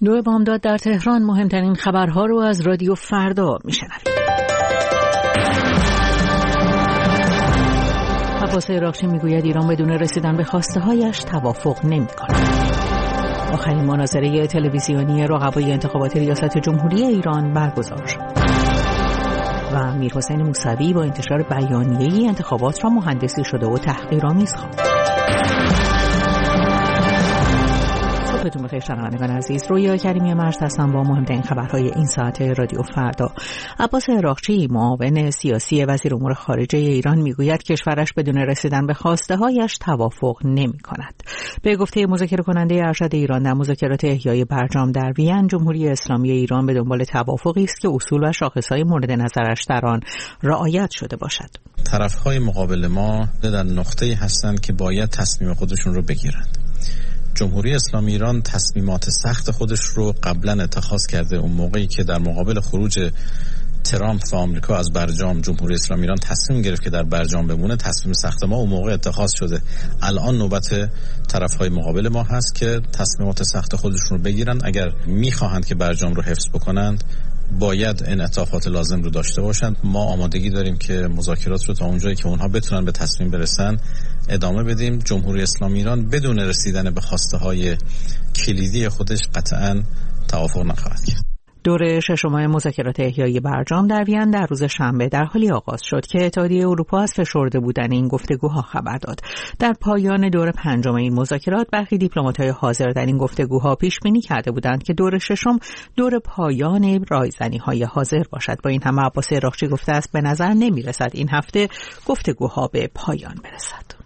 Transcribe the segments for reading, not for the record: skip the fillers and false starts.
دو بامداد در تهران مهمترین خبرها رو از رادیو فردا میشنوید. عباس عراقچی میگوید ایران بدون رسیدن به خواسته هایش توافق نمی‌کند. آخرین مناظره تلویزیونی رقبای انتخابات ریاست جمهوری ایران برگزار شد. و میرحسین موسوی با انتشار بیانیه‌ای انتخابات را مهندسی شده و تحقیرآمیز خواند. صبحتون بخیر شنوندگان عزیز، رویا کریمی مرز هستم با مهمترین خبرهای این ساعت رادیو فردا. عباس عراقچی معاون سیاسی وزیر امور خارجه ایران میگوید کشورش بدون رسیدن به خواسته هایش توافق نمی کند. به گفته مذاکره کننده ارشد ایران در مذاکرات احیای برجام در وین، جمهوری اسلامی ایران به دنبال توافقی است که اصول و شاخصهای مورد نظرش در آن رعایت شده باشد. طرفهای مقابل ما در نقطه‌ای هستند که باید تصمیم خودشون رو بگیرند. جمهوری اسلامی ایران تصمیمات سخت خودش رو قبلا اتخاذ کرده. اون موقعی که در مقابل خروج ترامپ و آمریکا از برجام جمهوری اسلامی ایران تصمیم گرفت که در برجام بمونه، تصمیم سخت ما اون موقع اتخاذ شده. الان نوبت طرفهای مقابل ما هست که تصمیمات سخت خودشون رو بگیرن. اگر میخواهند که برجام رو حفظ بکنند باید انعطافات لازم رو داشته باشند. ما آمادگی داریم که مذاکرات رو تا اونجایی که اونها بتونن به تصمیم برسن ادامه بدیم. جمهوری اسلامی ایران بدون رسیدن به خواسته های کلیدی خودش قطعاً توافق نخواهد کرد. دور ششم مذاکرات احیای برجام در وین در روز شنبه در حالی آغاز شد که اتحادیه اروپا از فشرده بودن این گفتگوها خبر داد. در پایان دور پنجم این مذاکرات برخی دیپلمات‌های حاضر در این گفتگوها پیش بینی کرده بودند که دور ششم دور پایان رایزنی‌های حاضر باشد. با این همه عباس عراقچی گفته است به نظر نمی‌رسد این هفته گفتگوها به پایان برسد.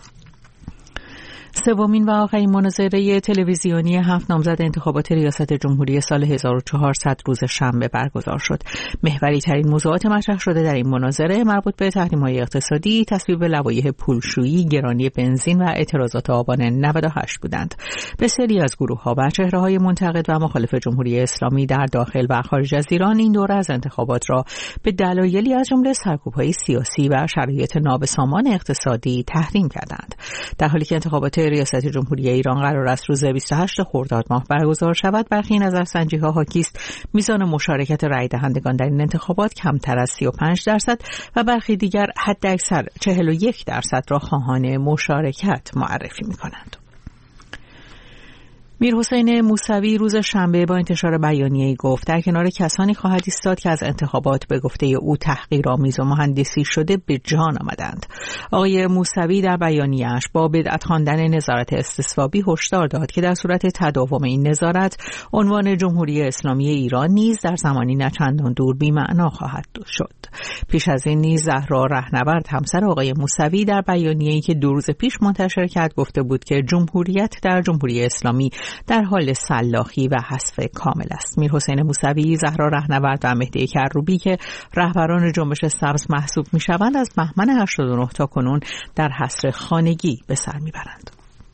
سومین و آخرین مناظره تلویزیونی 7 نامزد انتخابات ریاست جمهوری سال 1400 روز شنبه برگزار شد. محوری ترین موضوعات مطرح شده در این مناظره مربوط به تحریم‌های اقتصادی، تصویب لوایح پولشویی، گرانی بنزین و اعتراضات آبان 98 بودند. بسیاری از گروه‌ها و چهره‌های منتقد و مخالف جمهوری اسلامی در داخل و خارج از ایران این دوره از انتخابات را به دلایلی از جمله سرکوب‌های سیاسی و شرایط نابسامان اقتصادی تحریم کردند. در حالی که انتخابات ریاست جمهوری ایران قرار است روز 28 خرداد ماه برگزار شود، برخی نظرسنجی‌ها حاکی است میزان مشارکت رای دهندگان در این انتخابات کمتر از 35% و برخی دیگر حداکثر 41% را خواهان مشارکت معرفی می‌کنند. میرحسین موسوی روز شنبه با انتشار بیانیه‌ای گفت در کنار کسانی خواهد ایستاد که از انتخابات به گفته او تحقیرآمیز و مهندسی شده به جان آمدند. آقای موسوی در بیانیه‌اش با بدعت خواندن نظارت استصوابی هشدار داد که در صورت تداوم این نظارت عنوان جمهوری اسلامی ایران نیز در زمانی نه چندان دور بی‌معنا خواهد شد. پیش از این نیز زهرا رهنورد همسر آقای موسوی در بیانیه‌ای که 2 روز پیش منتشر کرد گفته بود که جمهوریت در جمهوری اسلامی در حال سلاخی و حذف کامل است. میرحسین موسوی، زهرا رهنورد و مهدی کروبی که رهبران جنبش سبز محسوب می‌شوند از بهمن 89 تا کنون در حصر خانگی به سر می‌برند.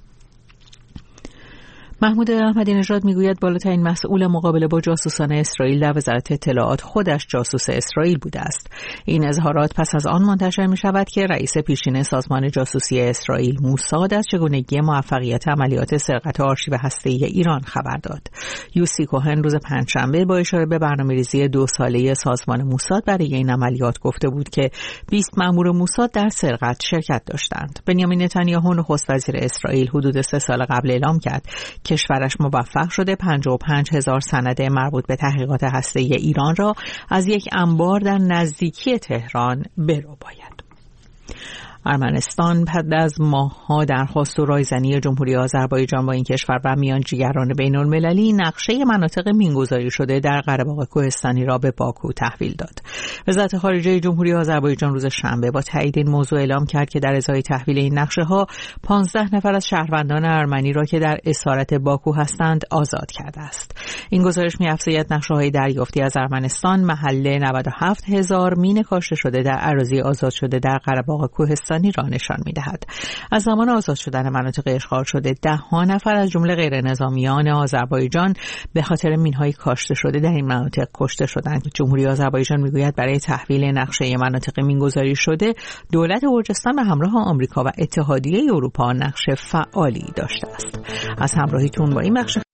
محمود احمدی نژاد میگوید بالاترین مسئول مقابله با جاسوسان اسرائیل در وزارت اطلاعات خودش جاسوس اسرائیل بوده است. این اظهارات پس از آن منتشر می شود که رئیس پیشین سازمان جاسوسی اسرائیل موساد از چگونگی موفقیت عملیات سرقت آرشیو هسته‌ای ایران خبر داد. یوسی کوهن روز پنجشنبه با اشاره به برنامه‌ریزی 2 ساله سازمان موساد برای این عملیات گفته بود که 20 مأمور موساد در سرقت شرکت داشتند. بنیامین نتانیاهو نخست وزیر اسرائیل حدود 3 سال قبل اعلام کرد کشورش موفق شده 55,000 سند مربوط به تحقیقات هسته‌ای ایران را از یک انبار در نزدیکی تهران برباید. ارمنستان بعد از ماه‌ها درخواست و رایزنی جمهوری آذربایجان با این کشور و میانجیگران بین‌المللی نقشه مناطق مینگذاری شده در قره‌باغ کوهستانی را به باکو تحویل داد. وزارت خارجه جمهوری آذربایجان روز شنبه با تایید این موضوع اعلام کرد که در ازای تحویل این نقشه‌ها 15 نفر از شهروندان ارمنی را که در اسارت باکو هستند آزاد کرده است. این گزارش می‌افزاید نقشه‌های دریافتی از ارمنستان محل 97,000 مین کاشته شده در اراضی آزاد شده در قره‌باغ کوهستانی را نشان می‌دهد. از زمان آزاد شدن مناطق اشغال شده 10 نفر از جمله غیر نظامیان آذربایجان به خاطر مین‌های کاشته شده در این مناطق کشته شدند. جمهوری آذربایجان می‌گوید برای تحویل نقشه مناطق مینگذاری شده دولت گرجستان به همراه آمریکا و اتحادیه اروپا نقش فعالی داشته است. از همراهیتون با این بخش